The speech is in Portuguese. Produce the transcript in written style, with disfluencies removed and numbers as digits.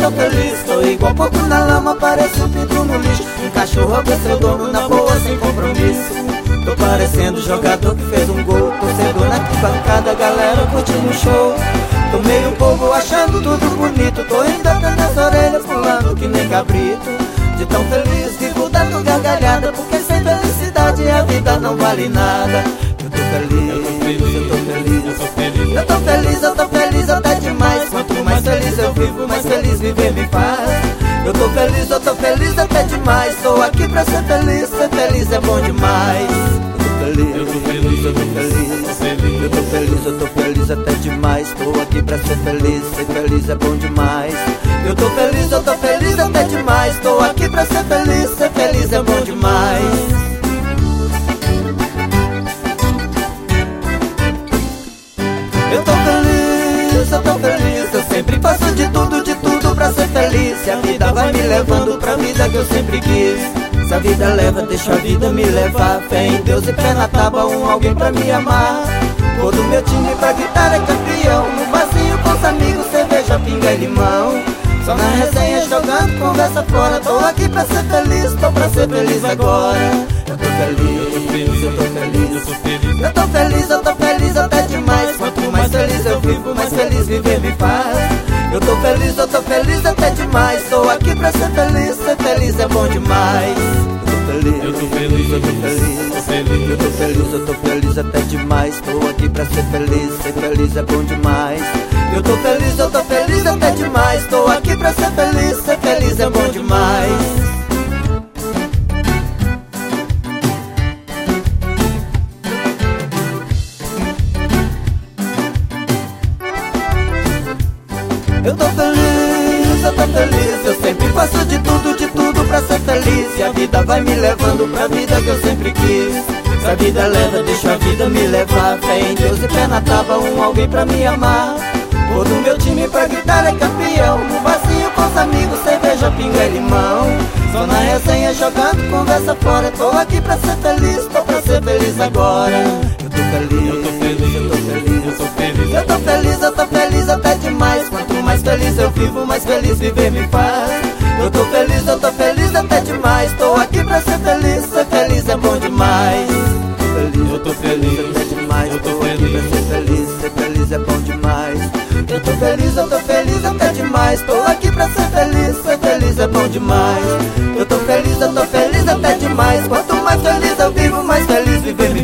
tô feliz. Tô igual pouco na lama, pareço um pinto no lixo. Um cachorro ao ver seu dono na boa sem compromisso. Tô parecendo jogador que fez um gol, torcedor na arquibancada, galera curtindo o show. Tô meio bobo achando tudo bonito, tô ainda nas orelhas pulando que nem cabrito. De tão feliz vivo dando gargalhada, porque sem felicidade a vida não vale nada. Eu tô feliz, eu tô feliz, eu tô feliz, eu tô feliz. Eu tô feliz, eu tô feliz até demais. Quanto mais feliz eu vivo, mais feliz viver me faz. Eu tô feliz até demais. Tô aqui pra ser feliz é bom demais. Eu tô feliz, eu tô feliz, eu tô feliz, eu tô feliz até demais. Tô aqui pra ser feliz é bom demais. Eu tô feliz até demais. Tô aqui pra ser feliz é bom demais. Eu tô feliz, eu sempre faço de tudo pra ser feliz. Se a vida vai me levando pra vida que eu sempre quis. Se a vida leva, deixa a vida me levar. Fé em Deus e pé na tábua, alguém pra me amar. Vou do meu time pra gritar é campeão. No barzinho com os amigos, cerveja, pinga e limão. Só na resenha, jogando conversa fora. Tô aqui pra ser feliz, tô pra ser feliz agora. Eu tô feliz, eu tô feliz, eu tô feliz. Eu tô feliz, eu tô feliz até demais. Quanto mais feliz eu vivo, mais feliz viver me faz. Eu tô feliz até demais. Tô aqui pra ser feliz é bom demais. Eu tô feliz, eu tô feliz, eu tô feliz, eu tô feliz, eu tô feliz até demais. Tô aqui pra ser feliz é bom demais. Eu tô feliz até demais. Tô aqui pra ser feliz é bom demais. Eu tô feliz, eu sempre faço de tudo pra ser feliz. E a vida vai me levando pra vida que eu sempre quis. Se a vida leva, deixa a vida me levar. Fé em Deus e pé na tábua, alguém pra me amar. Vou do meu time pra gritar é campeão. No barzinho com os amigos, cerveja, pinga e limão. Só na resenha, jogando conversa fora. Tô aqui pra ser feliz, tô pra ser feliz agora. Eu tô feliz, eu tô feliz, eu tô feliz, eu tô feliz. Eu tô feliz, eu tô feliz até demais. Quanto mais feliz eu vivo, mais feliz viver me faz. Eu tô feliz até demais. Tô aqui pra ser feliz é bom demais. Eu tô feliz até demais. Tô aqui pra ser feliz é bom demais. Eu tô feliz até demais. Tô aqui pra ser feliz é bom demais. Eu tô feliz até demais. Quanto mais feliz eu vivo, mais feliz viver me